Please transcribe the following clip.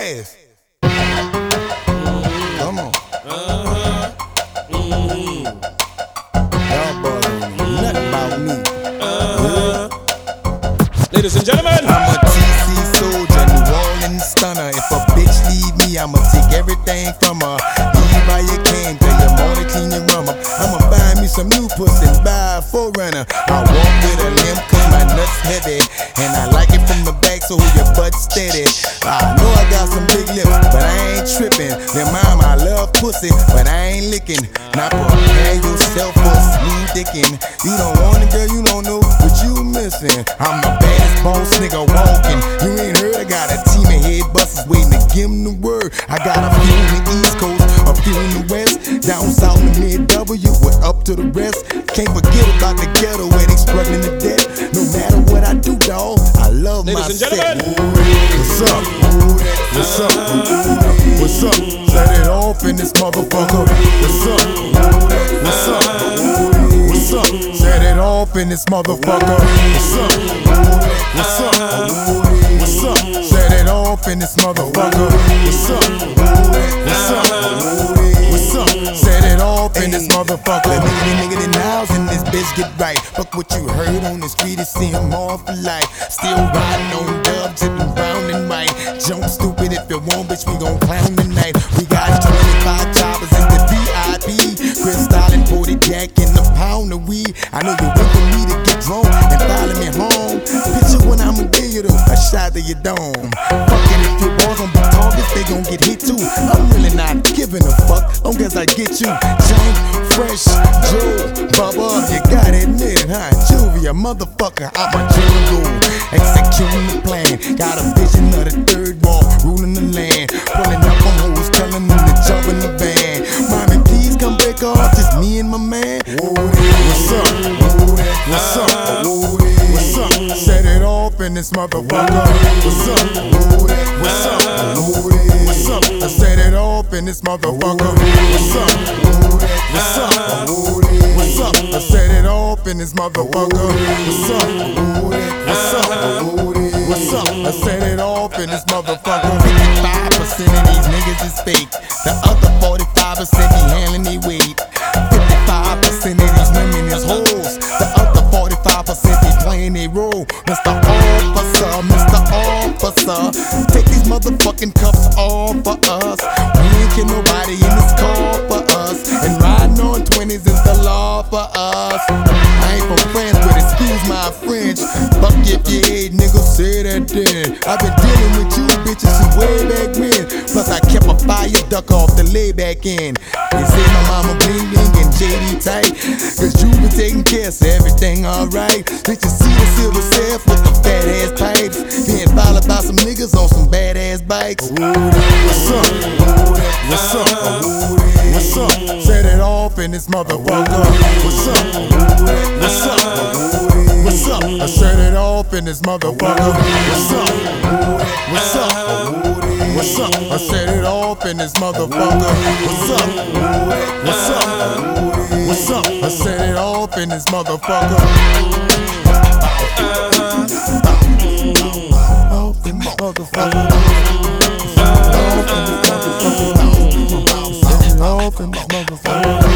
ass. Come on. Y'all bothering me. Nothing about me. Ladies and gentlemen, I'm a TC soldier, New Orleans stunner. If a bitch leave me, I'ma take everything from her. Leave by your cane, till your morning clean your rum up. I'ma buy me some new pussy and buy a 4Runner. I walk with a limp cause my nuts heavy, and I like it from the back so your butt steady. I know I got some big lips, but I ain't tripping. Then mom, I love pussy, but I ain't licking. Now prepare yourself for smooth dicking. You don't want it, girl, you don't know what you missing. I'm the baddest boss nigga walking. You ain't heard I got a team of head busters waiting to give them the word. I got a few in the East Coast, a few in the West. Down south in mid-W, we're up to the rest. Can't forget about the ghetto where they struggling to death. No matter what I do, dawg, I love my set. What's up? What's up? What's up? Set it off in this motherfucker. What's up? What's up? What's up? Set it off in this motherfucker. What's up? What's up? What's up? Set it off in this motherfucker. What's up? What's up? What's up? Set it off in this motherfucker. Nigga, the house in this bitch get right. Fuck what you heard on the street, it's see him all for life. Still riding on dubs, tipping brown and white. Jump stupid if you want, bitch, we gon' clown tonight. We got 25 choppers in the VIP. Crystal and 40 Jack in the pound of weed. I know you wait for me to get drunk and follow me home. Picture when I'ma give you a shot to your dome. Fucking if your boys gon' be targets, they gon' get hit too. I'm really not giving a fuck, long as I get you. Jank, Fresh, Joe, Bubba, you gotta admit it, huh? Juvia, motherfucker, I'm a jungle. Executing the plan, got a vision of the third wall, ruling the land. Pulling up on hoes, telling them to jump in the van. Mommy, please come break off, just me and my man. What's up? What's up? What's up? Set it off in this motherfucker. What's up? What's up? What's up? I set it off in this motherfucker. What's up? What's up? What's up? I set it off in this motherfucker. What's up? What's up? What's up? I set it off in this motherfucker. 55% of these niggas is fake. The other 45% be handling their weight. 55% of these women is hoes. The other 45% be playing their role. Mr. Officer, Mr. Officer, take these motherfucking cuffs off for us. We ain't kill nobody in this car for us. And riding on 20s is the law for us. I ain't from France, but excuse my French. Fuck if you hate, nigga, say that then. I've been dealing with you bitches since way back when. Plus I kept a fire duck off the layback end. They say my mama bling bling and JD tight, cause you been taking care, so everything alright. Bitches see the silver self with the fat ass pipes, being followed by some niggas on some badass bikes. What's up? What's up? What's up? Set it off in this motherfucker. What's up? What's up? What's up? I set it off in this motherfucker. What's up? What's up? What's up? I set it off in this motherfucker. What's up? What's up? What's up? I set it off in this motherfucker. Off in this motherfucker. Off in this motherfucker. Off in this motherfucker.